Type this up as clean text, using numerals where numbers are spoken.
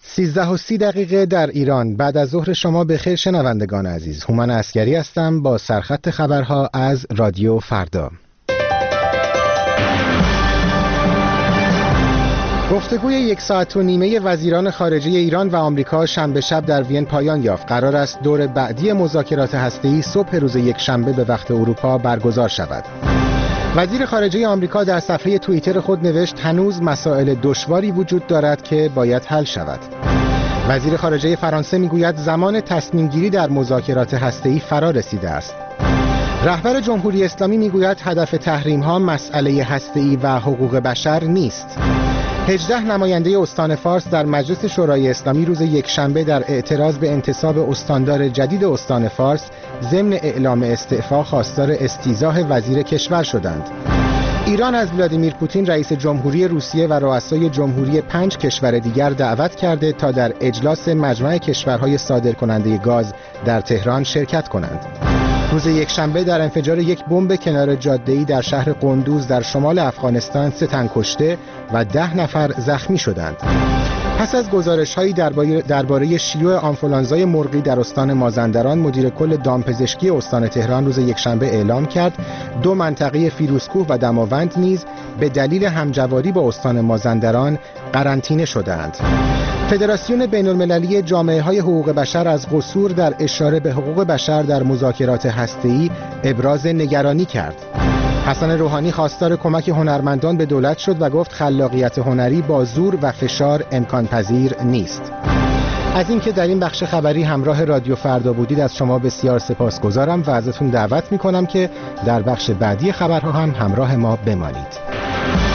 13:30 در ایران. بعد از ظهر شما بخیر شنوندگان عزیز. هومن عسگری هستم با سرخط خبرها از رادیو فردا. گفتگوی 1.5 ساعت وزیران خارجه ایران و آمریکا شنبه شب در وین پایان یافت. قرار است دور بعدی مذاکرات هسته‌ای صبح روز یکشنبه به وقت اروپا برگزار شود. وزیر خارجه آمریکا در صفحه توییتر خود نوشت هنوز مسائل دشواری وجود دارد که باید حل شود. وزیر خارجه فرانسه میگوید زمان تصمیم گیری در مذاکرات هسته‌ای فرا رسیده است. رهبر جمهوری اسلامی میگوید هدف تحریم ها مسئله هسته‌ای و حقوق بشر نیست. 18 نماینده استان فارس در مجلس شورای اسلامی روز یکشنبه در اعتراض به انتصاب استاندار جدید استان فارس ضمن اعلام استعفا خواستار استیضاح وزیر کشور شدند. ایران از ولادیمیر پوتین رئیس جمهوری روسیه و رؤسای جمهوری 5 کشور دیگر دعوت کرده تا در اجلاس مجمع کشورهای صادرکننده گاز در تهران شرکت کنند. روز یکشنبه در انفجار یک بمب کنار جاده‌ای در شهر قندوز در شمال افغانستان 3 تن کشته و 10 نفر زخمی شدند. پس از گزارش‌هایی درباره شیوع آنفولانزای مرغی در استان مازندران، مدیر کل دامپزشکی استان تهران روز یکشنبه اعلام کرد 2 منطقه فیروزکوه و دماوند نیز به دلیل همجواری با استان مازندران قرنطینه شدند. فدراسیون بین‌المللی جامعه‌های حقوق بشر از قصور در اشاره به حقوق بشر در مذاکرات هسته‌ای ابراز نگرانی کرد. حسن روحانی خواستار کمک هنرمندان به دولت شد و گفت خلاقیت هنری با زور و فشار امکان پذیر نیست. از اینکه در این بخش خبری همراه رادیو فردا بودید از شما بسیار سپاسگزارم و ازتون دعوت می‌کنم که در بخش بعدی خبرها هم همراه ما بمانید.